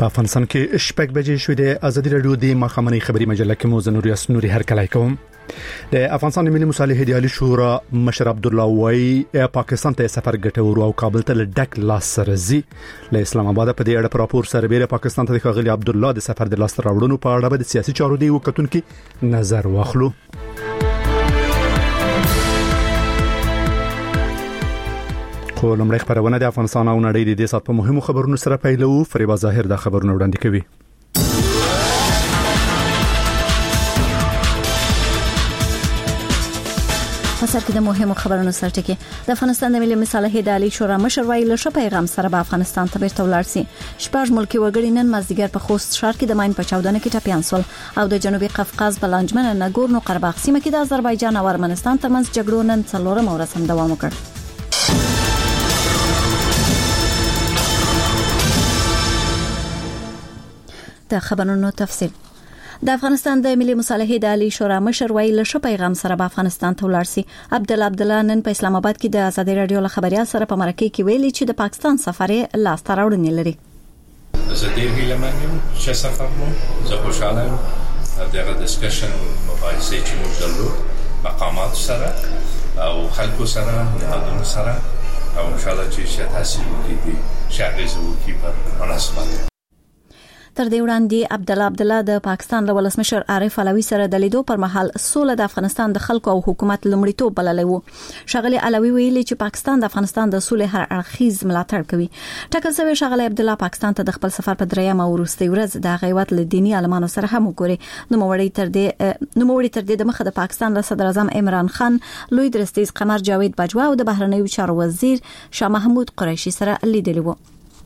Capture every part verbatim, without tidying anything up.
په افغانستان کې شپږ بجې شوې د ازادي رادیو د مخامنۍ خبري مجله کې مو زنوري اسنوري هر کله کوم د افغانستان ملي مصالحې د عالی شورا مشر عبد الله وای پاکستان ته سفر ګټور او کابل ته ډک لاس سرزي له اسلام آباد په دې اړه پر راپور سره بیره پاکستان ته د خغلی عبد الله د سفر د لاس راوړونو په اړه د سیاسي چارو دی وکټونکو نظر واخلو. خو لمړی خبرونه د افغانستان او نړۍ د دې سات په مهمو خبرونو سره پیلو. فریبا ظاهر د خبرونو وړاندې کوي. پسر کې د مهمو خبرونو سره ټکی د افغانستان د ملي مصالحې د عالی شورا مشر وای له شپه پیغام سره به افغانستان ته بیرته ولاړ سي. شپږ ملکی وګړي نن مازدیګر په خوست ښار کې د ماین په چاودنه کې ټپيان سول او د جنوبي قفقاز په لانجمن ناګورنو قرهباغ سیمه کې د آذربایجان او ارمنستان ترمنځ جګړو نن څلورم ورځ هم دوام وکړ. د خبرونو تفصیل. د افغانستان د ملي مصالحې د عالی شورا مشر وای له شپه پیغام سره به افغانستان ته ولاړ سي. عبد الله عبد الله نن په اسلام آباد کې د ازادي رادیو له خبريال سره په مرکه کې ویلي چې د پاکستان سفر لاس ته راوړنې لري. زه ډېر هیلهمن یم چې سفر مو زه خوشاله یم دغه ډسکشن مباحثې چې موږ درلود مقامات سره او خلکو سره نهادونو سره او ان شاء الله چې څه تاثیر وکړي شاګرز وکړي په مناسبت. تر دې وړاندې عبد الله عبد الله د پاکستان له ولسمشر عارف علوي سره د لیدو پر مهال سوله د افغانستان د خلکو او حکومت لومړیتوب بللی وو. شغله علوي ویلي چې پاکستان د افغانستان د سولې هر اړخیز ملاتړ کوي. ټاکل شوی شغله عبد الله پاکستان ته د خپل سفر په دریم او وروستي ورځ د غیوت له دینی عالمانو سره هم وګوري. نو موړی تر دې نو موړی تر دې د مخه د پاکستان له صدر اعظم عمران خان، لوی درستیز قمر جاوید باجوا او د بهرنیو چارو وزیر شاه محمود قریشي سره لیدلی وو.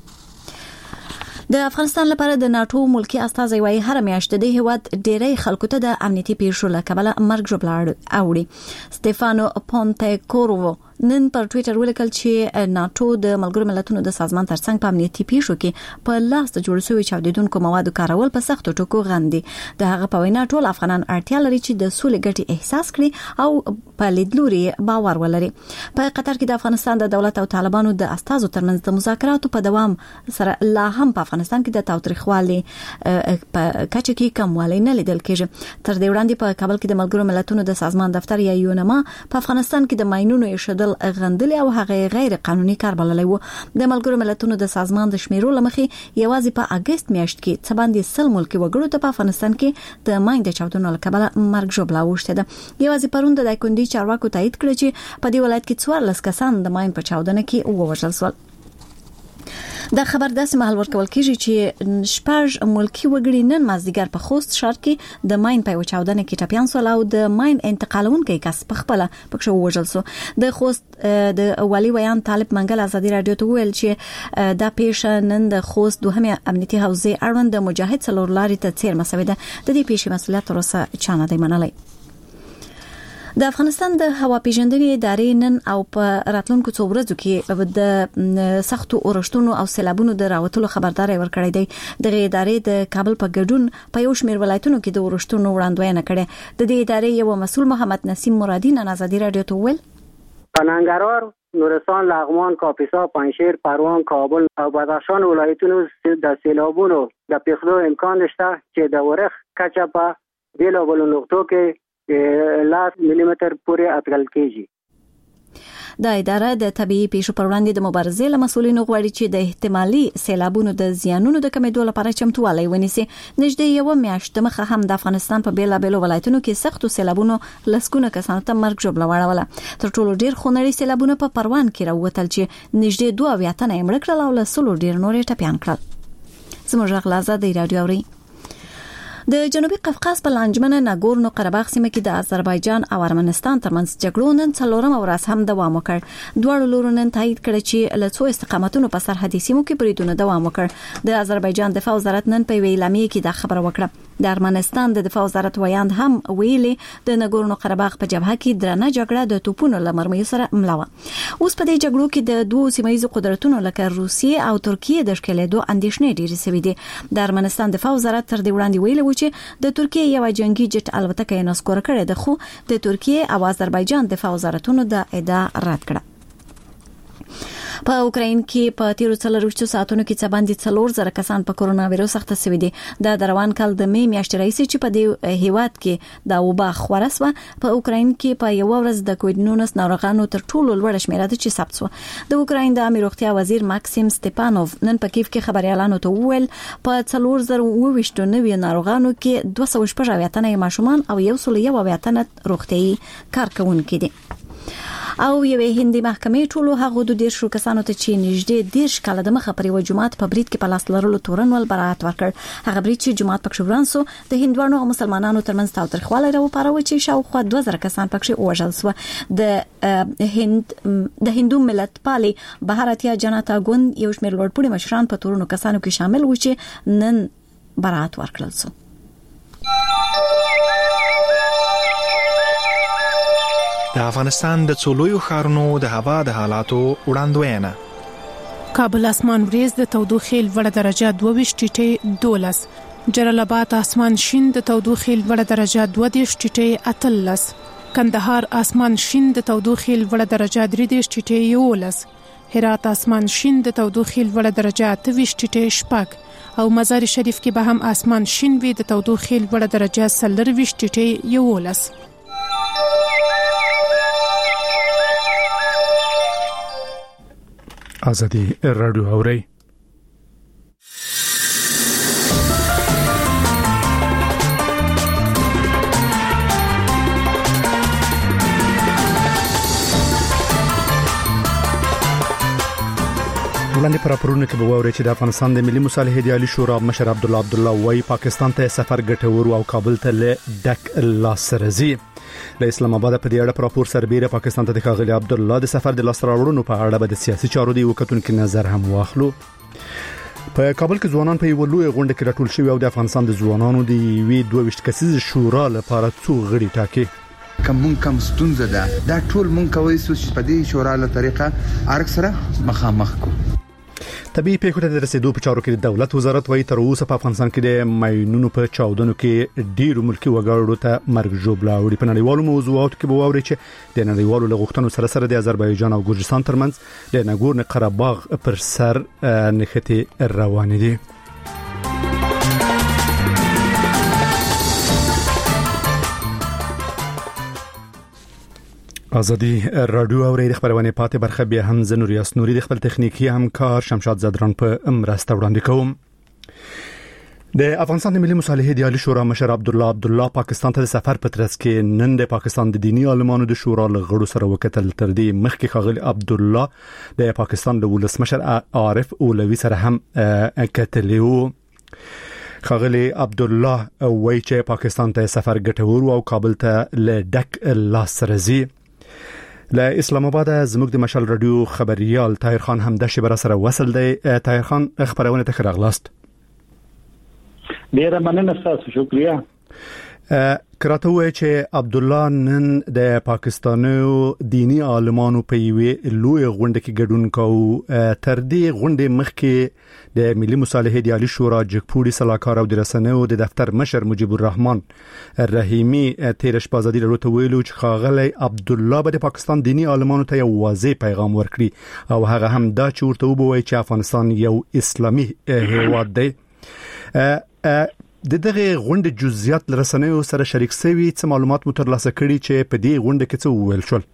د افغانستان لپاره د ناتو ملکی استازي وايي هر میاشت د هیواد ډیری خلکو ته د امنیتي پیښو له کبله مرګ ژوبل اوړي. سټيفانو پونتیکورو نن پر ټوئیټر ولیکل چې ناتو د ملګرو ملتونو د سازمان ترڅنګ په امنیتي پیښو کې په لاس د جوړ شوی چاودیدونکو موادو کارول په سختو ټکو غندي. د هغه په وینا ټول افغانان اړتیا لري چې د سولې ګټې احساس کړي او په لیدلوري باور ولري. په قطر کې د افغانستان د دولت او طالبانو د استازو ترمنځ د مذاکراتو په دوام سره لا هم په افغانستان کې د تاوتریخوالي په کچه کې کموالی نه لیدل کېږي. تر دې وړاندې په کابل کې د ملګرو ملتونو د سازمان دفتر یا یونما په افغانستان کې د ماینونو ایښودل غندلې او هغه غیر قانوني کار بللی وو. د ملګرو ملتونو د سازمان د شمیرو لمخې یوازې په اگست میاشت کې څه باندې سل ملکی وګړو ته په افغانستان کې د ماین د چاودنو له کبله مرګ ژوبل اوښته ده. یوازې پروند د دایکندي چارواکو تایید کړ چې په دې ولایت کې څوارلس کسان د ماین په چاودنه کې ووژل شول. دا خبر داسې مهال ورکول کیږي چې شپږ ملکی وګړي نن مازدیګر په خوست ښار کې د ماین په چاودنه کې ټپيان سول او د ماین انتقالونکو کس په خپل پکښه وژل شو. د خوست د والی ویان طالب منګل ازادي رادیو ته ویل چې دا پیښه نن د خوست دوهمه امنیتي حوزه اړوند د مجاهد څلور لارې ته څیر مسوي ده. د دې پیښې مسؤلیت ترسه چانه دی منلای. د افغانستان د هوا پیژندنې ادارې نن او په راتلونکو څو ورځو کې د سختو اورښتونو او سیلابونو د راوتلو خبرداري ورکړې ده. د ادارې د کابل په ګډون په یو شمېر ولایتونو کې د اورښتونو وړاندوینه کړې. د دې ادارې یو مسؤل محمد نسیم مرادی نن ازادي رادیو ته ویل پننګرار، نورستان، لغمان، کاپیسا، پنجشیر، پروان، کابل او بدخشان ولایتونو د سیلابونو د پیښو امکان شته چې د ورخ کچه په بیلابل نقطو کې لاس ملي متر پورې اټکل کیږي. د اداره د طبيعي پیښو پر وړاندې د مبارزې له مسولینو غواړي چې د احتمالي سیلابونو د زیانونو د کمېدو لپاره چمتووالی ونیسي. نږدې یو میاشت مخه هم د افغانستان په بیلابل ولایتونو کې سختو سیلابونو لسګونه کسانو ته مرګ ژوبل وړاوله. تر ټولو ډیر خونړي سیلابونه په پروان کې راوتل چې نږدې دوه اویا تنه یې مړ کړل او له سلو ډیر نور ټپيان کړل. زموږ غلازه د رادیو اوري. د جنوبي قفقاز په لانجمنه ناګورنو قرهباغ سیمه کې د آذربایجان او ارمنستان ترمنځ جګړو نن څلورم ورځ هم دوام وکړ. دواړو لورو نن تایید کړ چې له څو استقامتونو په سرحدي سیمو کې بریدونه دوام وکړ. د آذربایجان دفاع وزارت نن په ویلامې کې دا خبره وکړه. د ارمنستان د دفاع وزارت ویاند هم ویلي د ناګورنو قرهباغ په جبهه کې درنه جګړه د توپونو لمرمۍ سره ملا و. اوس په دې جګړو کې د دوه سیمایي قدرتونو لکه روسیې او ترکیه د ښکېلېدو اندېښنې ډېرې شوې دي. د ارمنستان دفاع وزارت تر دې وړاندې ویلي و چې د ترکیه یو جنگي جټ الوتکه یې نسکور کړې ده، خو د ترکیه او آذربایجان دفاع وزارتونو د ادعا رد کړه. په اوکراین کې په تیرو څلورویشتو ساعتونو کې څه باندې څلور زره کسان په کورونا وایروس اخته شوي دي. د روان کال د می میاشتې راځي چې په دې هیواد کې د وبا خبره سو. په اوکراین کې په یو ورځ د کووډ نولس ناروغانو تر ټولو لوړ شمېر ده چې ثبت شو. د اوکراین د امیر روغتیا وزیر ماکسیم ستپانوف نن په کیف کې خبريالانو ته وویل په څلور زره اوويشتو نوي ناروغانو کې دوه سوه شپږ اویا ماشومان او یو سل یو اویا روغتيایي کارکونکي دي. او یوې هندي محکمې ټولو هغه د دیرشو کسانو ته چې نږدې دیرش کاله د مخه پر یو جماعت په برید کې په لاس لرلو تورنول برائت ورکړ. هغه برید چې جماعت پکې ورانسو د هندوانو او مسلمانانو ترمنځ تاوتریخوالی راوپاروه چې شاوخوا دوه زره کسان پکې وژل شو. د هند د هندو ملت پالي بهارتیا جنتا ګوند یو شمېر لوړپوړي مشران په تورونو کسانو کې شامل و چې نن برائت ورکړل شو. د افغانستان د څولویو ښارونو د هوا د حالاتو وړاندوینه. کابل اسمان وریځ د تودوخې لوړه درجه دوه ویشت ټیټه دولس، جلال آباد اسمان شین د تودوخې لوړه درجه دوه دېرش ټیټه اتلس، کندهار اسمان شین د تودوخې لوړه درجه درې دېرش ټیټه یولس، هرات اسمان شین د تودوخې لوړه درجه اته ویشت ټیټه شپږ او مزار شریف کې به هم اسمان شین وي د تودوخې لوړه درجه څلور ویشت ټیټه یولس. ازادي رادیو اوري. وړاندې پر راپورونه کې به واوري چې د افغانستان د ملي مصالحې دیالي شورا مشر عبدالله عبدالله وایي پاکستان ته سفر ګټور او کابل ته له ډک لاس سرزي. د اسلام آباد په دې اړه راپور سربېره پاکستان ته د ښاغلي عبدالله د سفر د لاس راوړنو په اړه به د سیاسي چارو دی وکړونکو نظر هم واخلو. په کابل کې ځوانان په یو لوی غونډه کې راټول شوي او د افغانستان د ځوانانو د یوې دوه ویشت کسیزه شورا لپاره څو غړي ټاکي. کوم کوم ستونزه ده دا ټول مونږ کوي چې په دې شورا له طریقه ارګ سره مخامخ کو. طبيعي پیښو ته د رسیدو په چارو کې د دولت وزارت وايي تر اوسه په افغانستان کې د ماینونو په چاودنو کې ډیرو ملکی وګړو ته مرګ ژوبلا وړي. په نړیوالو موضوعاتو کې به واوري چې د نړیوالو لغښتنو سره سره د آذربایجان او ګرجستان ترمنځ د ناګورن قرهباغ پر سر نښتې روانې دي. ازادي رادیو اوري د خبرونه پاتې برخه بیا هم زنور یاسنوري د خپل تخنیکی همکار شمشاد زدران په امرسته وړاندې کوم. د افغانستان د ملي مصالحې دیالي شورا مشر عبدالله عبدالله پاکستان ته د سفر په ترڅ کې نن د پاکستان د دینی عالمانو د شورا لغړو سره وکتل. تر دې مخکې ښاغلي عبدالله د پاکستان د ولسمشر عارف اولوی سره هم کتلی وو. ښاغلي عبدالله وایي چې پاکستان ته سفر ګټور او کابل ته له ډک لاس سرزي. له اسلام آباد زموږ د مشال رادیو خبريال طاهر خان هم د شبره سره وصل دی. طاهر خان خبرونه ته راغلاست. ډیره مننه تاسو، شکریا. کراته وای چې عبدالله نن د پاکستانو دینی عالمانو په یوې لوی غونډه کې ګډون کوي. تر دې غونډې مخکې د ملي مصالحې دیالي شورا جګپوړي صلاحکار او د رسنیو د دفتر مشر مجيب الرحمن رحیمی تیر شپه ازادي راډیو ته ویلو چې ښاغلی عبدالله به د پاکستان دینی عالمانو ته یو واضح پیغام ورکړي او هغه هم دا چې ورته وبوي چې افغانستان یو اسلامي هیواد دی. د دغه غونډې جزئیات لرسنیو سره شریک شوي څه معلومات مو ترلاسه کړي چې په دې غونډه کې څه وویل شول؟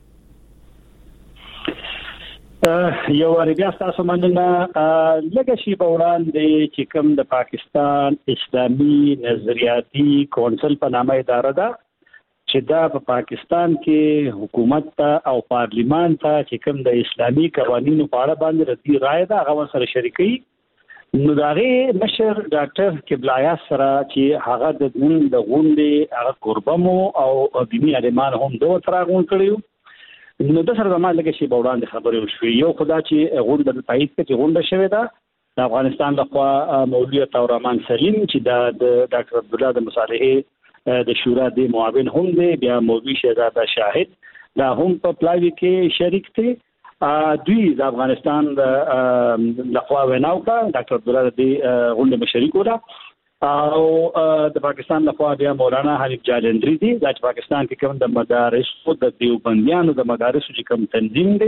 یو بیا تاسو مننه. لږه شی په وړاندې چې کوم د پاکستان اسلامي نظریاتي کونسل په نامه اداره ده چې دا په پاکستان کې حکومت ته او پارلیمان ته چې کوم د اسلامي قوانینو په اړه باندې ردی رائے ده هغه سره شریکي. نو داغه مشر ډاکټر قبلایا سره چې هغه د نن د غونډې هغه قربمو او دینی عالمان هم دوه تراغون کړیو. نو د سره زموږ لګی شی په وړاندې خبرې وشوي. یو خدا چې غونډه په پایت کې غونډه شوې ده د افغانستان لخوا مولوی تورمان سلیم چې د ډاکټر عبدالله د مصالحې د شورا د معاون هم دی، بیا مولوی شهزاده شاهد دا هم په پلاوی کې شریک دي. دوی د افغانستان د لخوا ویناو کا ډاکټر عبدالله د غونډې مشري کوله او د پاکستان لخوا بیا مولانا حنیف جالندری دي د پاکستان کې کوم د مدارس او د دیوبندیانو د مدارس چې کوم تنظیم دی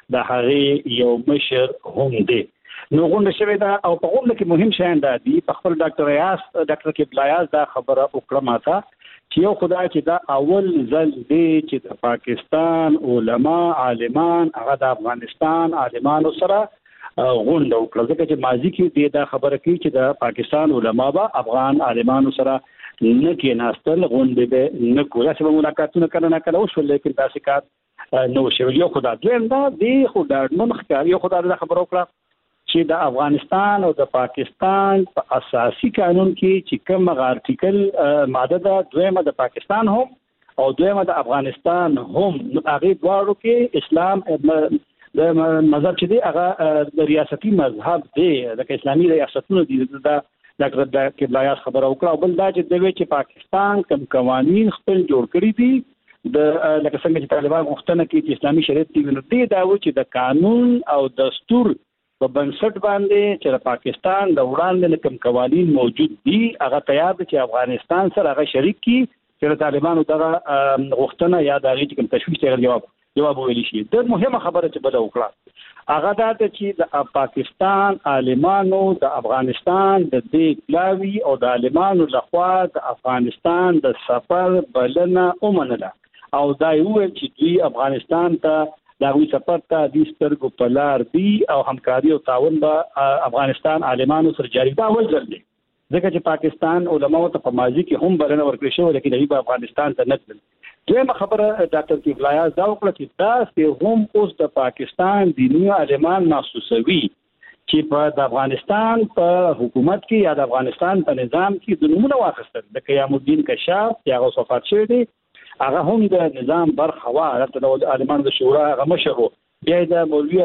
د هغه یو مشر هم دی. نو غونډه شوې ده او په غونډه کې مهم شیان دا دي. په خپل ډاکټر ریاض ډاکټر کبل ریاض دا خبره وکړه ماته چې یو خدای چې دا اول ځل دی چې د پاکستان علما عالمان هغه د افغانستان عالمانو سره غونډه وکړه. ځکه چې ماضي کې دا خبره کوي چې د پاکستان علما به افغان عالمانو سره نه کېناستل، غونډه به نه کوله، چې ملاقاتونه کله نه کله وشول، لیکن داسې کار نو شوی. یو خدای دویم دا دی خدای نن ښکار یو خدای دا خبره وکړه چې د افغانستان او د پاکستان په اساسي قانون کې چې کوم آرټیکل ماده ده دویمه د پاکستان هم او دویمه د افغانستان هم، هغه دواړو کې اسلام د مذهب چې دی هغه د ریاستي مذهب دی، د اسلامي ریاستونو دی. دا ډاکټر کبلایاس خبره وکړه. او بل دا چې دوی چې پاکستان کوم قوانین خپل جوړ کړی دي د لکه څنګه چې طالبان غوښتنه کوي چې اسلامي شریعت دی، نو دی دا و چې د قانون او دستور په بنسټ باندې چې د پاکستان د وړاندې کوم قوانین موجود دي هغه تیار دي چې افغانستان سره هغه شریک کی چې طالبانو دغه غوښتنه یا د هغه کوم تشویش ته جواب جواب ویل شي. د مهمه خبره چې بل وکړه هغه دا چې د پاکستان عالمانو د افغانستان د دې پلاوی او د عالمانو لخوا د افغانستان د سفر بلنه ومنله او دا یو چې دوی افغانستان ته دا وی سفر ته د سترګو په لار دی او همکاري او تعاون به افغانستان عالمانو سره جاری دا ول ځل دي. ځکه چې پاکستان علماو ته په ماضي کې هم بلنه ورکړې شو، لیکن دوی په افغانستان ته نه تلل. دویمه خبره ډاکټر کبلایاس دا وکړه چې دا هم اوس د پاکستان دیني عالمان محسوسوي چې په د افغانستان په حکومت کې یا د افغانستان په نظام کې د نمونه واخیستل. د قیام الدین کشاف چې هغه وفات شوی دی هغه هم د نظام برخه وه، د عالمان د شورا هغه مشر و. بیا د مولوي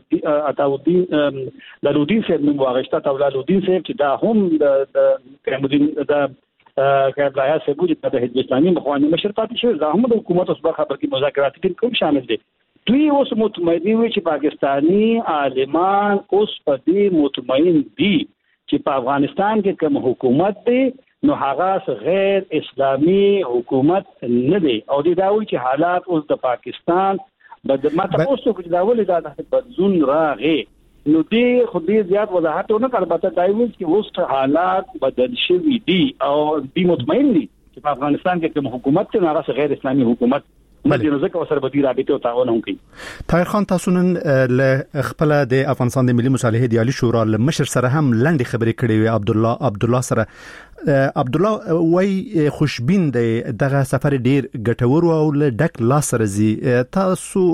عطاالدین لالودین صاحب نوم واخیسته، عطاالدین صاحب چې دا هم د قیام الدین د کبلایاس صاحب چې د حزب اسلامي مخواني مشر پاتې شوی، دا هم د حکومت اوس برخه برخه مذاکرات کې کوم شامل دي. دوی اوس مطمئن وي چې پاکستانی عالمان اوس په دې مطمئن دي چې په افغانستان کې کوم حکومت دی نو هغه غیر اسلامي حکومت نه دی. او دې دا وایي چې حالات اوس د پاکستان بد ماته اوس کو چې دا ولې دا د بدلون راغی نو دې خو دې زیات وضاحت نه کړ. البته دا وایي چې اوس حالات بدل شوي دي او دې مطمئن دي چې په افغانستان کې کوم حکومت نه هغه غیر اسلامي حکومت مدینه ځکه سره به رابطه او تعاون هم کوي. طاهر خان تاسو نن له خپل د افغانستان د ملي مصالحې د عالی شورا له مشر سره هم لاندې خبرې کړې وي عبد الله عبد الله سره. عبد الله وای خوشبین دی دغه سفر ډیر ګټور او له ډک لاس سره زی. تاسو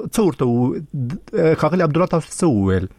څورته خاغلی عبد الله تاسو څه وویل؟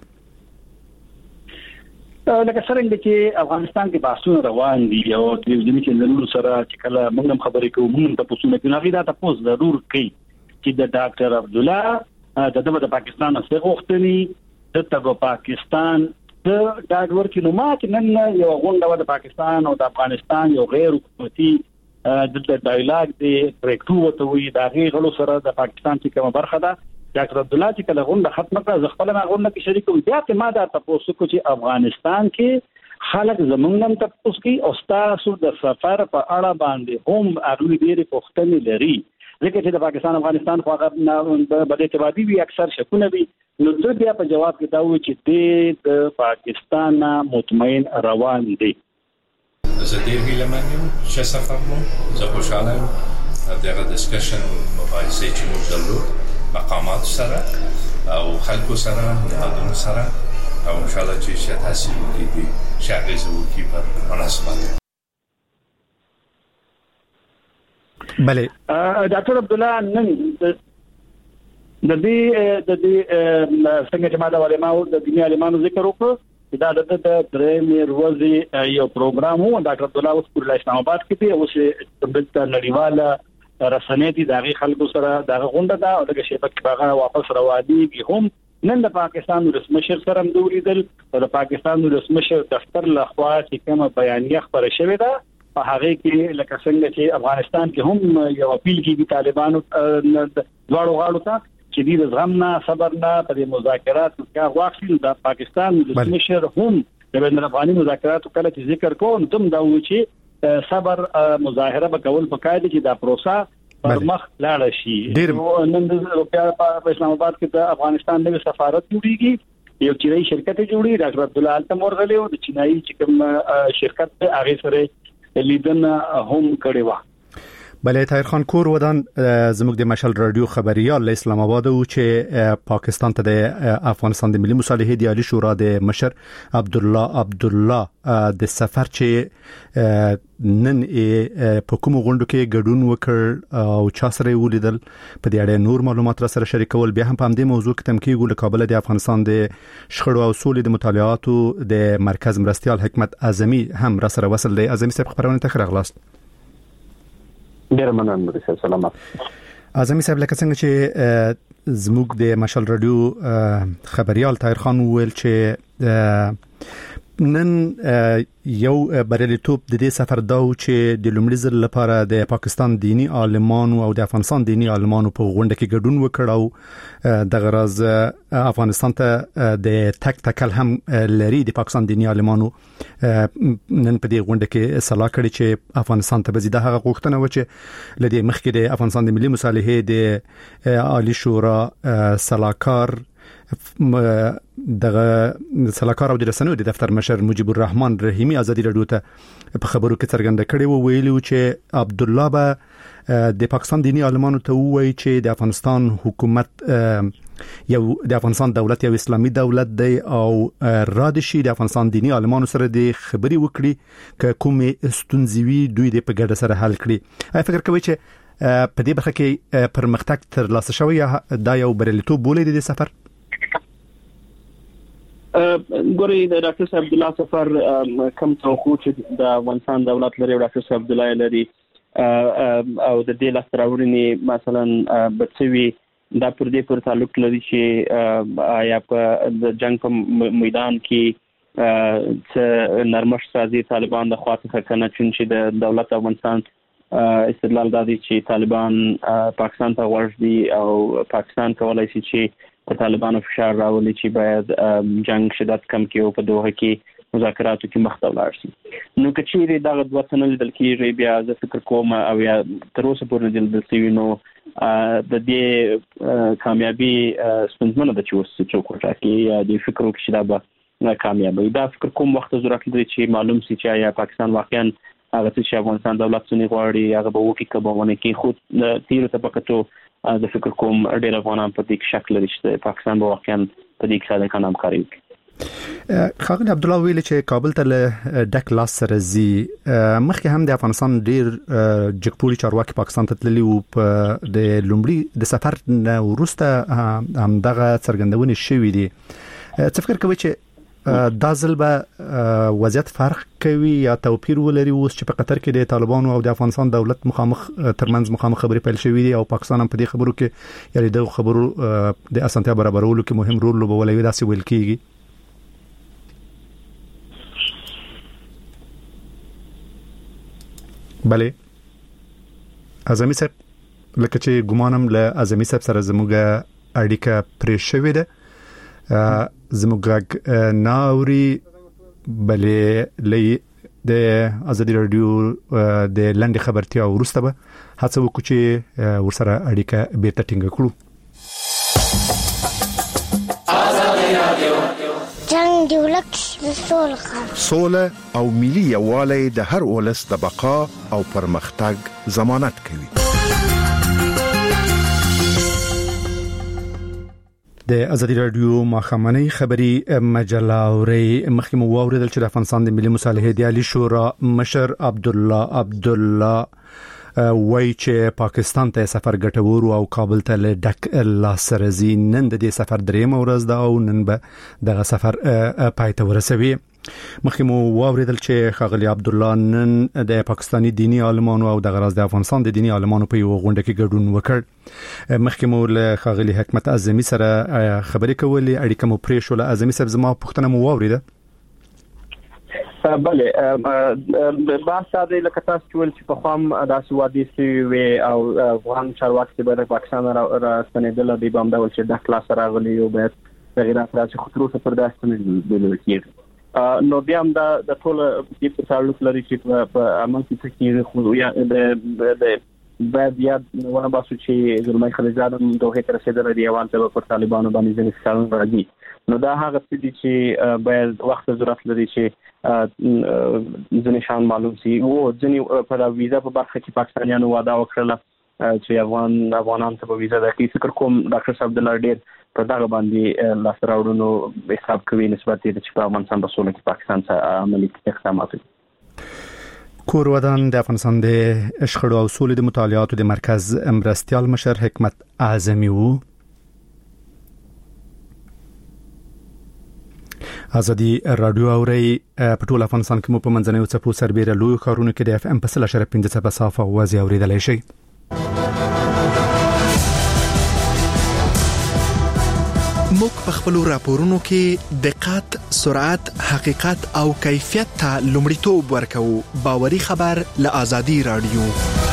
لکه څنګه چې افغانستان کې بحثونه روان دي او تلویزیوني چینلونو سره چې کله موږ هم خبرې کوو موږ ته پوښتنه کوي هغه دا تاسو ضرور کوي چې د ډاکټر عبد الله د د پاکستان څخه غوښتنی د پاکستان د ډاډ ورکې نو ماته نن یو غونډه د پاکستان او د افغانستان یو غیر حکومتي د ډایلاګ دی پریکټو وته وي دا غي غلو سره د پاکستان چې کومه برخه ده ډاکټر عبد الله چې کله غونډه ختمه کړه خپل ما غونډه کې شریک وم بیا ته ما دا تاسو کو چې افغانستان کې خلک زمونږ نن تاسو کې او تاسو د سفر په اړه باندې هم اړوي ډېری پوښتنې لري ځکه چې د پاکستان افغانستان خو هغه بده اعتباري وي اکثر شکونه وي نو د بیا په جواب کې دا و چې د پاکستان مطمئن روان دي. زه ډېر هیلهمن یم چې سفر مو زه خوشاله یم دغه ډسکشن مباحثې چې موږ درلود مقامات سره او خلکو سره نهادونو سره او ان شاء الله چې شي تاسو کې چې هغه زو کې په مناسبت. بله ډاکټر عبد الله نن د دې د دې څنګه چې ما دا ولې ما د دنیا علمانو ذکر وکړ دا د درې مې ورځې یو پروګرام وو ډاکټر عبد الله اوس پر اسلام آباد کې دی اوس د نړیواله رسنۍ دي دغه خلکو سره دغه غونډه دا او دغه شیبه کې باغه واپس روانيږي هم نن د پاکستان رسمي مشر سره هم دوریدل او د پاکستان رسمي مشر دفتر لخوا چې کومه بیانیه خبره شوې ده په هغه کې لکه څنګه چې افغانستان کې هم یو اپیل کیږي طالبانو دواړو غاړو ته چې دې د زغم نه صبر نه په مذاکرات کې واخلي د پاکستان رسمي مشر هم د بین الافغاني مذاکرات کله چې ذکر کوم دم دا و چې صبر مظاهره به کول پکای دي چې دا پروسه پر مخ لاړ شي. نن د اسلام آباد کې د افغانستان نوی سفارت جوړیږي، یو چینایي شرکت جوړي، ډاکټر عبدالله الته مرغلي او د چینایي چې کوم شرکت د هغه سره لیدنه هم کړې و. بله طاهر خان کور ودان زموږ د مشال رادیو خبريال له اسلام آباد او چې پاکستان ته د افغانستان د ملي مصالحې د عالی شورا د مشر عبدالله عبدالله د سفر چې نن په کوم غونډو کې ګډون وکړ او چا سره ولیدل په دې اړه نور معلومات را سره شریکول. بیا هم په همدې موضوع کې تمکیږو له کابل د افغانستان د شخړو او سولې د مطالعاتو د مرکز مرستيال حکمت اعظمي هم را سره وصل دی. اعظمي صاحب خبرونه ته خلاص ډیر مننه نور سلامات. اعظمي صاحب لکه څنګه چې زموږ د مشال رادیو خبريال طاهر خان ویل چې نن یو بریالیتوب د دې سفر دا و چې د لومړي ځل لپاره د پاکستان دینی عالمانو او د افغانستان دینی عالمانو په غونډه کې ګډون وکړ او د غرض افغانستان ته د تک تکل هم لري. د پاکستان دینی عالمانو نن په دې غونډه کې صلاح کړې چې افغانستان ته بزیده هغه غوښتنه و چې لدې مخکې د افغانستان د ملي مصالحې د عالی شورا صلاحکار دغه صلاحکار او د رسنیو د دفتر مشر مجيب الرحمن رحیمی ازادي رادیو ته په خبرو کې څرګنده کړې و ویلو چې عبدالله به د پاکستان دینی عالمانو ته وایي چې د افغانستان حکومت یو د افغانستان دولت یو اسلامي دولت دی او رادشي د افغانستان دینی عالمانو سره د خبري وکړي ک کومې ستونزوي دوی د په ګډه سره حل کړي. آیا فکر کوي چې په دې برخه کې پرمختګ تر لاسه شوی یا دا یو بریالیتوب بولې د سفر؟ ګوري د ډاکټر صاحب عبدالله سفر کم توقع چې د افغانستان دولت لري او ډاکټر صاحب عبدالله لري او د دې لاس راوړنې مثلا بچوي دا پر دې پر تعلق لري چې آیا په د جنگ په میدان کې چې نرمش سازي طالبان د خواطه کنه چې د دولت افغانستان استدلال دا دی چې طالبان پاکستان ته ورځي او پاکستان کولای شي چې په طالبانو فشار راولي چې باید جنگ شدت کم کړي او په دوه کې مذاکراتو کې مخته ولاړ شي. نو کچېری دا د وطن لیدل کېږي بیا زه فکر کوم او یا تر اوسه پورې لیدل شوی نو د دې کامیابی ستونزمنه ده چې اوس چوکاټه کې د فکر وکړي دا به کامیابی. دا فکر کوم وخت ضرورت لري چې معلوم شي چې یا پاکستان واقعا هغه چې افغانستان دولت څنګه غواړي هغه به وکړي کبهونه کې خود تیر طبقاتو د فکر کوم ډېر افغانان په دې شکل لري چې پاکستان به واقعا په دې کې ساده کار همکاري وکړي. خاغلی عبدالله ویل چې کابل ته له ډک لاس سره زی مخکې هم د افغانستان ډېر جګپوري چارواکي پاکستان ته تللي وو په د لومړي د سفر وروسته هم دغه څرګندونې شوې دي. څه فکر کوي چې دا ځل به وضعیت فرق کوي یا توپیر ولري اوس چې په قطر کې د طالبانو او د افغانستان دولت مخامخ ترمنځ مخامخ خبرې پیل شوې دي او پاکستان هم په دې خبرو کې یعنی د خبرو د اسانتیا برابرولو کې مهم رول لوبولی وي داسې ویل کېږي؟ بله اعظمي صاحب لکه چې ګمانم له اعظمي صاحب سره زموږه اړیکه پرې شوې ده زموږ ناوري بلې لې د ازادي رادیو د لاندې خبرتیا ورسته به هڅه وکړو چې ورسره اړیکه بیرته ټینګه کړو. ازادي رادیو جنگ دی ولک سوله سوله او ملي یووالی د هر ولس د بقا او پرمختګ ضمانت کوي. د ازادي رادیو مخامنۍ خبري مجله اوري مخکې مو واوریدل چې د افغانستان د ملي مصالحې د عالی شورا مشر عبدالله عبدالله وایي چې پاکستان ته سفر ګټور او کابل ته له ډک لاس سره زی. نن د دې سفر درېیم ورځ ده او نن به دغه سفر پای ته ورسوي. مخکې مو واوریدل چې خاغلی عبدالله نن د پاکستاني دینی عالمانو او د غرض د افغانستان د دینی عالمانو په یو غونډه کې ګډون وکړ. مخکې مو له خاغلی حکمت اعظمي سره خبرې کولې اړیکه مو پرې شو. له اعظمي صاحب زما پوښتنه مو واوریده؟ بله بحث دا دی لکه تاسو چې ول چې په خام داسې وادي سوي او افغان چارواکي به د پاکستان را ستنېدل دی بام دا ول چې د کلاس راغلي او به تغیرات راځي خو تر اوسه پر داسې نه دی کېږي. نو بیا هم دا د ټول د تعلق لري چې په عمل کې کېږي خو یا د باید یاد ونه باسو چې زلمي خلیزاد دوه تر رسیدل دی اوان ته پر طالبانو باندې ځینې ښکارون راځي نو دا هغه څه دي چې باید وخت ضرورت لري چې ځینې شان معلوم شي او ځینې پر ویزا په برخه کې پاکستانیانو وعده وکړه چې افغان افغانان ته په ویزا د کی فکر کوم ډاکټر صاحب د لړ په دغه باندې لاس راوړنو حساب کوي نسبت دې چې په افغانستان په سولې کې پاکستان ته عملي اقدامات کوي. کور ودان د افغانستان د شخړو او سولې د مطالعاتو د مرکز مرستيال مشر حکمت اعظمي وو. ازادي رادیو اوري په ټول افغانستان کې مو په منځنوي څپو سربېره لوی ښارونو کې د اف ام په سل اشاره پنځه څپه صافه وازي اوریدلای شي. موږ په خپل راپورونو کې دقت، سرعت، حقیقت او کیفیت ته لومړیتوب ورکوو. باوري خبر له ازادي رادیو.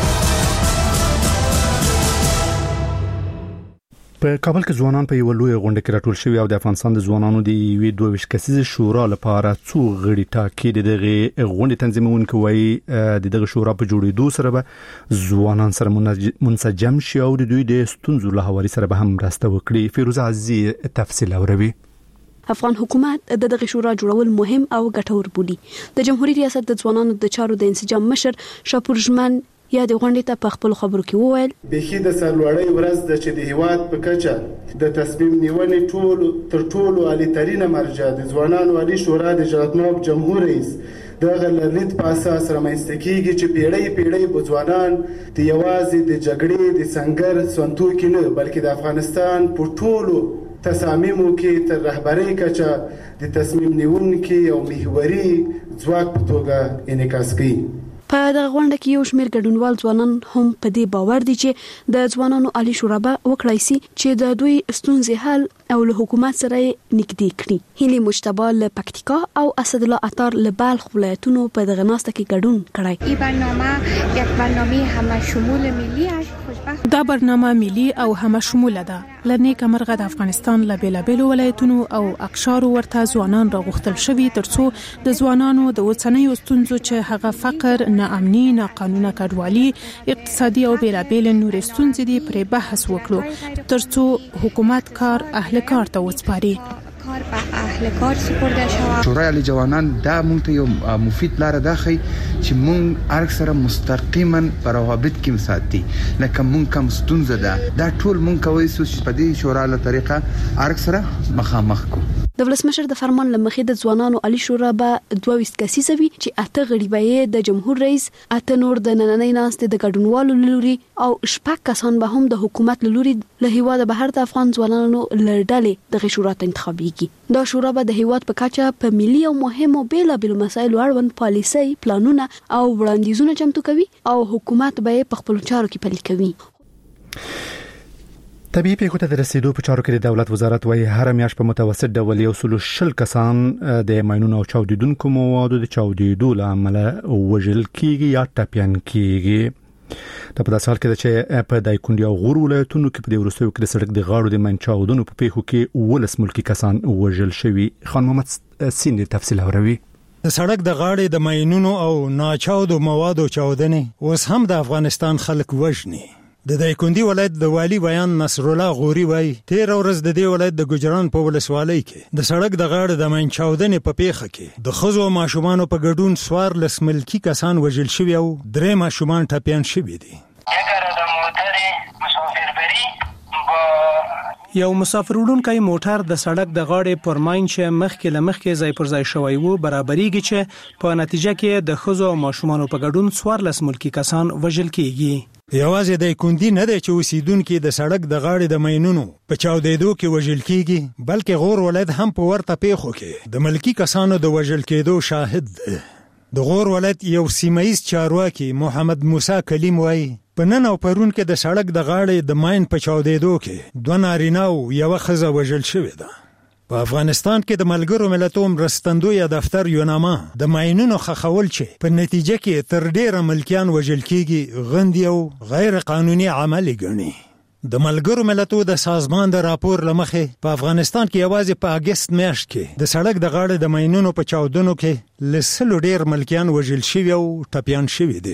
په کابل کې ځوانان په یو لوی غونډه کې راټول شوي او د افغانستان د ځوانانو د یوې دوه ویشت کسیزه شورا لپاره څو غړي ټاکي. دغه غونډې تنظیمونکو وايي د دغه شورا په جوړېدو سره به ځوانان سره منسجم شي او د دوی د ستونزو له حوالې سره به هم مرسته وکړي. فیروزه عزیزی تفصیل اوروي. افغان حکومت د دغه شورا جوړول مهم او ګټور بولي. د جمهوریت ریاست د ځوانانو د چارو د انسجام مشر شاپور ژمن یا د غونډې ته په خپل خبرو کې وویل بخي د سرلوړی ورځ د چې د هیواد په کچه د تصمیم نیونې ټول تر ټولو عالی ترینه مرجع د ځوانانو عالی شورا د جناب جمهور رئیس دغه لرلید په اساس رامنځته کیږي چې پیړۍ پیړۍ په ځوانان د یوازې د جګړې د سنگر سنتو کې نه بلکې د افغانستان په ټولو تصامیمو کې تر رهبرۍ کچه د تصمیم نیونکي او محوري ځواک په توګه انعکاس کوي. په دغه غونډه کې یو شمېر ګډونوال ځوانان هم په دې باور دي چې د ځوانانو عالی شورا به وکړای شي چې د دوی ستونزې حل او له حکومت سره نږدې کړي. هیلي مجتبی له پکتیکا او اسد الله عطار له بلخ ولایتونو په دغه ناسته کې ګډون کړی. این برنامه یک برنامه همه شمول ملی است. دا برنامه ملی او همه شموله ده. لنی کمرغه د افغانستان له بیلابیلو ولایتونو او اقشارو ورته ځوانان راغوښتل شوي ترڅو د ځوانانو د اوسنیو ستونزو چې هغه فقر، ناامني، ناقانونه کډوالي، اقتصادي او بیلابیل نور ستونزې دي پرې بحث وکړو ترڅو حکومت کار اهل کار ته وسپاري. کار به اهل کار سپرده شود. شورای عالی جوانان دا مونږ ته یو مفید لار ده چې مونږ ارکسره مستقیما په روابط کې مساتي لکه مونږ کوم ستونزه ده دا ټول مونږ کوي چې په دې شورای له طریقه ارکسره مخامخ کو. د ولسمشر د فرمان لمخې د ځوانانو عالی شورا به دوه ویشت کسیزه وي چې اته غړي به د جمهور رئیس، اته نور د نننۍ ناستې د ګډونوالو لوري او شپږ کسان به هم د حکومت لوري له هیواد بهر د افغان ځوانانو لړډلې د شورا ته انتخابي. دا شورا به د هیواد په کچه په ملي او مهمو بیلابیلو مسایلو اړوند پالیسي، پلانونه او وړاندیزونه چمتو کوي او حکومت به په خپل چارو کې پلي کوي. طبيعي پیښو ته د رسیدو په چارو کې د دولت وزارت وايي هر میاشت په متوسط ډول یو سل شل کسان د ماینونو او چاودیدونکو موادو د چاودیدو له امله وژل کیږي یا ټاپیان کیږي. دا په داسې حال کې چې په دایکندي او غور ولایتونو کې په دې وروستیو کې د سړک د غاړو د منچاودونو په پیښو کې ولس ملکی کسان وژل شوي. خان محمد سین تفصیل اوروي. د سړک د غاړې د ماینونو او ناچاودو موادو چاودنې اوس هم د افغانستان خلک وژني. د دایکندي ولایت د والی بیان نصر الله غوري وای تیر ورځ د دې ولایت د ګجران په ولسوالۍ کې د سړک د غاړې د منچاودنې په پیښه کې د خزو او ماشومان په ګډون سوار لس ملکی کسان وژل شوي او درې ماشومان ټپيان شوي دي. یو مسافر وړونکی موټر د سړک د غاړې پر ماین چې مخکې له مخکې ځای پر ځای شوی وو برابرېږي چې په نتیجه کې د خزو او ماشومان په ګډون څوارلس ملکی کسان وژل کیږي. یوازې د کوندی نه دی چې اوسیدونکو د سړک د غاړې د ماینونو په چاودېدو کې وژل کیږي بلکې غور ولایت هم په ورته پیښو کې د ملکی کسانو د وژل کېدو شاهد دی. د غور ولایت یو سیمایي چارواکي محمد موسی کلیم وایي په نن او پرون کې د سړک د غاړې د ماین په چاودېدو کې دوه نارینه او یو ښځه وژل شوې ده. په افغانستان کې د ملګرو ملتونو مرستندوی دفتر یوناما د ماینونو خخول چې په نتیجه کې تر ډیره ملکیان وژل کیږي غندي او غیر قانوني عمل ګڼي. د ملګرو ملتونو د سازمان د راپور لمخې په افغانستان کې یوازې په اگست میاشت کې د سړک د غاړې د ماینونو په چاودنو کې لسلو ډیر ملکیان وژل شوي او ټپيان شوي دي.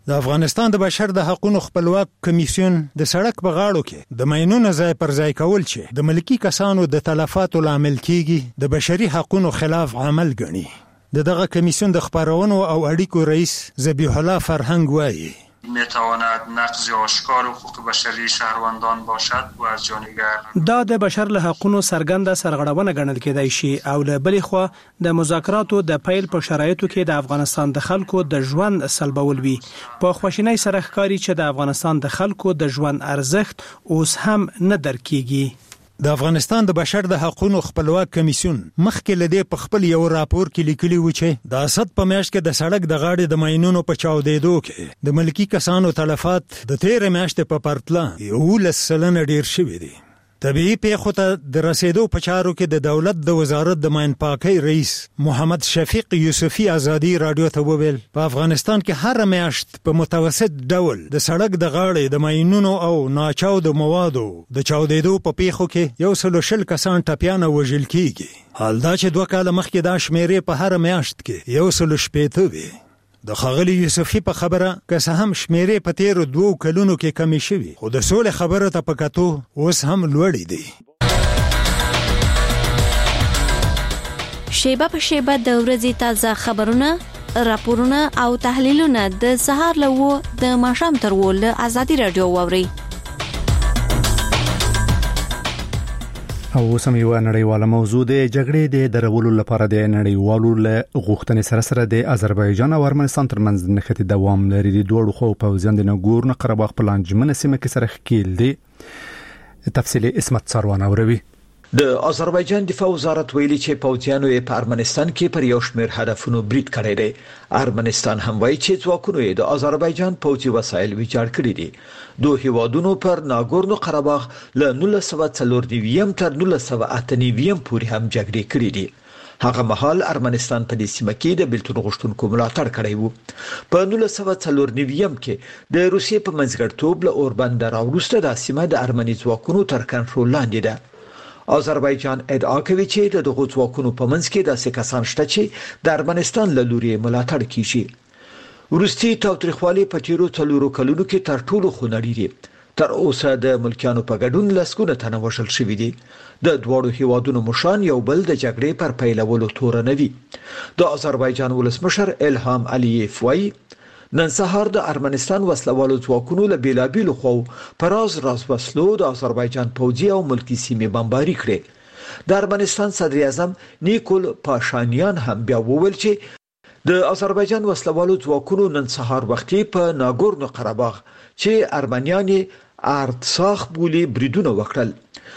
د افغانستان د بشر د حقوقو خپلواک کمیسیون د سړک په غاړو کې د ماینونو ځای پر ځای کول چې د ملکی کسانو د تلفاتو لامل کیږي د بشري حقوقو خلاف عمل ګڼي. د دغه کمیسیون د خبرونو او اړیکو رئیس ذبیح الله فرهنگ وایي میتواند نقض آشکار حقوق بشری شهروندان باشد و از جانبگر دا د بشر له حقوقو سرګند سرغړونه ګڼل کېدای شي او له بلې خوا د مذاکراتو د پیل په شرایطو کې د افغانستان د خلکو د ژوند سلبول وي. په خوشینۍ سره ښکاري چې د افغانستان د خلکو د ژوند ارزښت اوس هم نه درکېږي. د افغانستان د بشر د حقوقو خپلواک کمیسیون مخکې لدې په خپل یو راپور کې لیکلي و چې د اسد په میاشت کې د سړک د غاړې د ماینونو په چاودېدو کې د ملکی کسانو تلفات د تیر میاشتې په پرتله یولس سلنه ډیر شوي دي. طبيعي پیښو ته د رسیدو په چارو کې د دولت د وزارت د ماین پاکۍ رئیس محمد شفیق یوسفی ازادي رادیو ته وویل په افغانستان کې هر میاشت په متوسط ډول د سړک د غاړې د ماینونو او ناچاودو موادو د چاودېدو په پیښو کې یو سل شل کسان ټپیان وژل کیږي. حال دا چې دوه کاله مخکې دا شمیرې په هر میاشت کې یو سل شپېته وي. د خغلی یوسفی په خبره که څه هم شمیرې په تیر دوو کلونو کې کمی شوي خو د سولې خبره ته په کتو اوس هم لوړې دي. شیبه په شیبه د ورځې تازه خبرونه، راپورونه او تحلیلونه د سهار له و د ماښام تر و له ازادي رادیو واوري. او سم یو نړیواله موضوع د جګړې د درولو لپاره د نړیوالو له غوښتنې سره سره د آذربایجان او ارمنستان ترمنځ د نښتې دوام لري. د دوړو خو پوځیان د نګورنو قرهباغ په لانجمنه سیمه کې سره ښکیل دي. تفصیلی اسمت سروان اوروي. د آذربایجان دفاع وزارت ویلي چې پوځیانو په ارمنستان کې پر یو شمېر هدفونو برید کړی دی. ارمنستان هم وایي چې ځواکونو د آذربایجان پوځي وسایل ویجاړ کړي دي. دوه هیوادونو پر ناګورنو قرهباغ له نولس سوه څلور نوي تر نولس سوه اته نوي پورې هم جګړې کړې دي. هغه مهال ارمنستان په دې سیمه کې د بیلتون غوښتونکو ملاتړ کړی وو. په نولس سوه څلور نوي کې د روسیې په منځګړیتوب له اوربند راوروسته د سیمه د ارمني ځواکونو تر کنټرول لاندې ده. آذربایجان ادعا کوي چې د دغو ځواکونو په منځ کې داسې کسان شته چې د ارمنستان له لوري ملاتړ کیږي. وروستي تاوتریخوالي په تیرو څلورو کلونو کې تر ټولو خونړي دي. تر اوسه د ملکیانو په ګډون لسګونه تنه وژل شوي دي. د دواړو هیوادونو مشران یو بل د جګړې پر پیلولو تور نه وي. د آذربایجان ولسمشر الهام علییف وایي نن سهار د ارمنستان وسلوالو ځواکونو له بیلابیلو خو پر راز راز وسلو د آذربایجان پوځي او ملکی سیمې بمباري کړې. د ارمنستان صدر اعظم نیکول پاشانیان هم بیا وویل چې د آذربایجان وسلوالو ځواکونو نن سهار وختي په ناګورنو قرهباغ چې ارمنیان ارتساخ بولی بریدونه وکړل.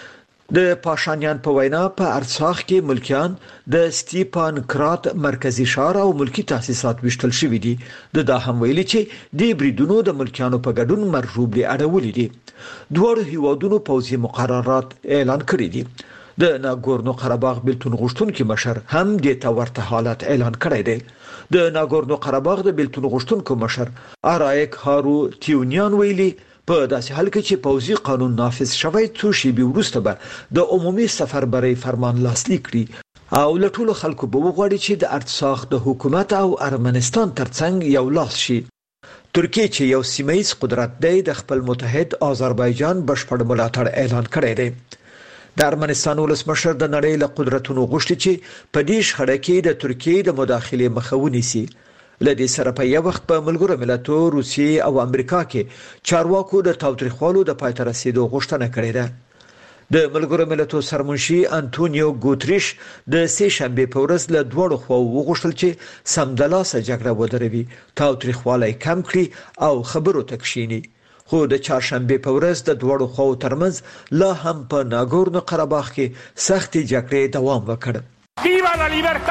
د پاشانیان په وینا په ارتساخ کې ملکیان د سټیپان کرات مرکزی ښار او ملکی تاسیسات وشتل شوي دي. د دا هم ویلي چې د بریدونو د ملکیانو په ګډون مرغوب لري اړولې دي. دوه هیوادونو پوځي مقررات اعلان کړی دي. د ناګورنو قرهباغ بیلتون غوښتونکو مشر هم د تورته حالت اعلان کړی دی. د ناګورنو قرهباغ د بیلتون غوښتونکو مشر آرایک هارو تیونیان ویلي په داسې حال کې چې پوځي قانون نافذ شوی څو شېبې وروسته به د عمومي سفربرۍ فرمان لاسلیک کړي او له ټولو خلکو به وغواړي چې د ارتساخ د حکومت او ارمنستان ترڅنګ یو لاس شي. ترکیه چې یو سیمه‌ایز قدرت دی د خپل متحد آذربایجان بشپړ ملاتړ اعلان کړی دی. د ارمنستان ولسمشر د نړۍ له قدرتونو غوښتي چې په دې شخړه کې د ترکیه د مداخلې مخه ونیسي. لدې سره په یو وخت په ملګرو ملتونو روسیې او امریکا کې چارواکو د تاوتریخوالو د پای ته رسیدو غوښتنه کړې ده. د ملګرو ملتونو سرمنشي انټونیو ګوتریش د سه شنبه په ورځ له دوړو خو وغوښتل چې سمدلاسه جګړه ودروي، تاوتریخوالی کم کړي او خبرو تکشینی. خو د چهارشنبه په ورځ د دوړو خو ترمنځ لا هم په ناګورنو قرهباغ کې سخت جګړې دوام وکړ. ویوا لا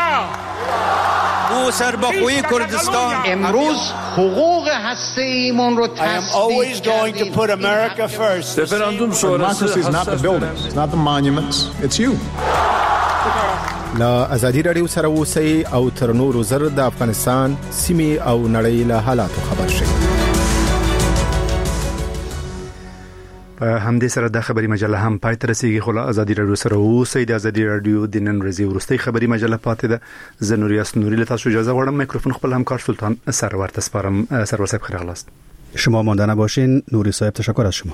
لیبرتا او سربخوی کردستان امروز حقوق هسته‌ایمون رو تثبیت کردیم. رفراندوم شورای is not the buildings, it's not the monuments, it's you. لا ازادي رادیو سره اوسئ او تر نورو زر د افغانستان سیمې او نړۍ له حالاتو خبر شئ. همدې سره د خبري مجله هم پای ته رسیدي. خو ازادي رادیو سره اوسئ. د ازادي رادیو د نن ورځې ورستۍ خبري مجله پاتې ده. زه نور یاس نوري له تاسو اجازه غواړم. میکروفون خپل همکار سلطان سرور ته سپارم. سرور صاحب خیر خلاص. شما ماندنه باشین. نوری صاحب تشکر از شما.